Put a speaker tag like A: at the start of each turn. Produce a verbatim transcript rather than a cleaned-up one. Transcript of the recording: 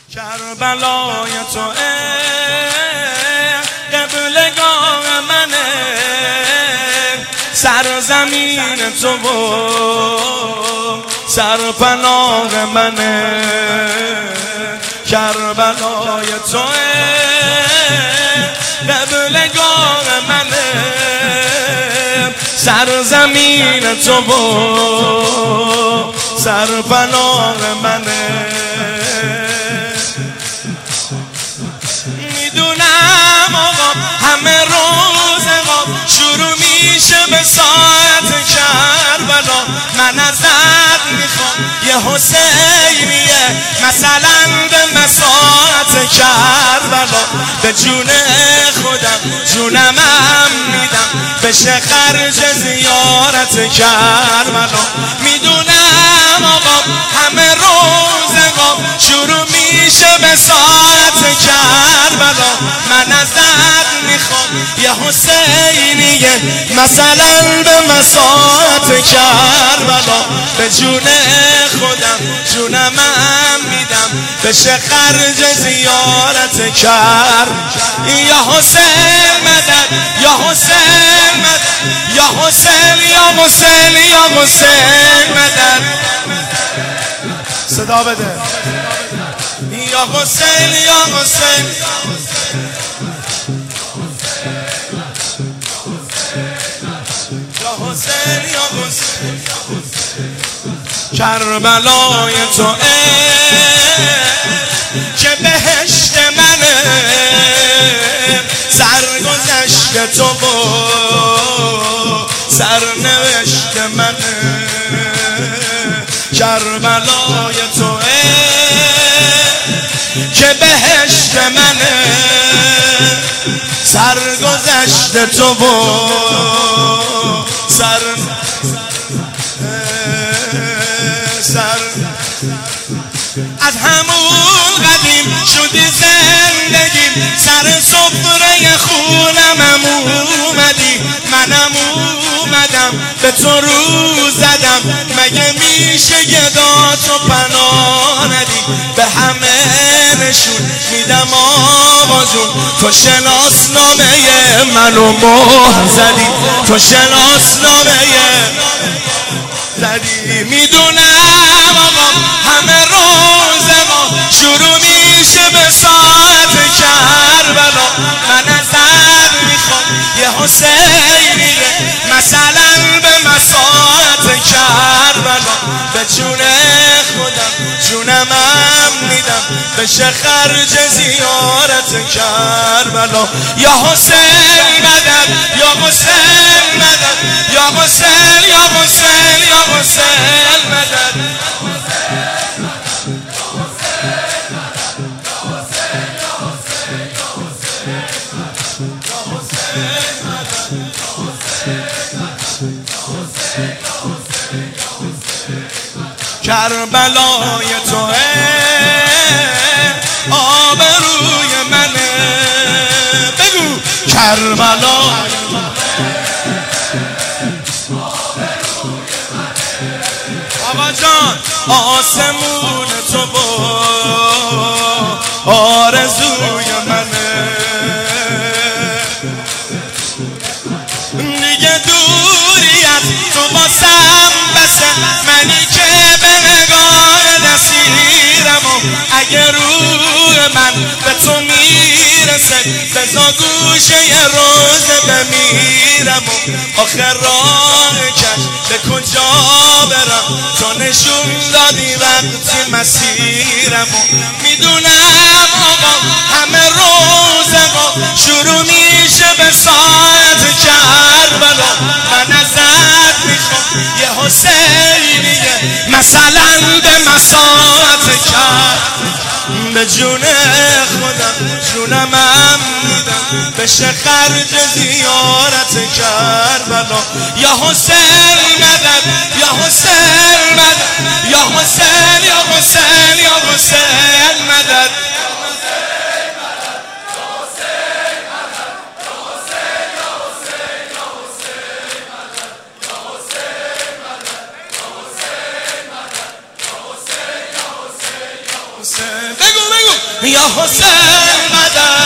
A: کربلای تو قبلگاه منه، سرزمین تو و سرپناه منه. کربلای تو قبلگاه منه، سرزمین تو و سرپناه منه. میدونم آقا همه روز آقا شروع میشه به ساعت کربلا. من ازت میخوام یه حسینیه مثلا به مساعت کربلا. به جون خودم جونم هم میدم بشه خرج زیارت کربلا. میدونم آقا همه روز آقا شروع میشه به ساعت کربلا. من ازت میخوام یه حسینیه مثلا به مساعت کربلا. به جون خودم جونم هم میدم بشه خرج زیارت کرب. یا حسین مدد، یا حسین مدد، یا حسین، یا حسین، یا حسین مدد. صدا بده. یا حسین، یا حسین، یا حسین، یا حسین. کربلای تو که بهشت منه، سرگذشت تو و سرنوشت منه. کربلای تو که بهشت منه، سرگذشت تو و سر سر از همون قدیم شدی زندگیم، سر سفره خونم اومدی. منم اومدم به تو رو زدم، مگه میشه گداتو پناه ندی؟ به همه نشون میدم آقا جون تو شناسنامه منو مهر زدی، تو شناسنامه زدی. میدونم آقا همه روز ما شروع میشه به ساعت کربلا. من ازت میخوام یه حسینیه مثلا به مساعت کربلا. به جون خودم جونم هم میدم بشه خرج زیارت کربلا. یا حسین مدد، یا حسین مدد، یا حسین، یا حسین، یا حسین مدد. کربلای تو آبروی منه. بگو کربلای آقا جان آسمون تو و آرزوی منه. دیگه دوری از تو باسم بسه، منی که به نگاه نسیرم و اگه روح من به تو میرسه بزا گوشه یه روز بمیرم. و آخر راه کش به کجا برم تو نشون دادی وقتی مسیرم. و میدونم آقا همه روز آقا شروع میشه به ساعت کربلا. من ازت میخوام یه حسینیه مثلا به مساعت کربلا. به جون خودم جونم هم میدم بشه خرج زیارت کربلا. یا حسین مدد، یا حسین مدد، یا حسین، یا حسین، یا حسین مدد. بگو بگو یا حسین مدد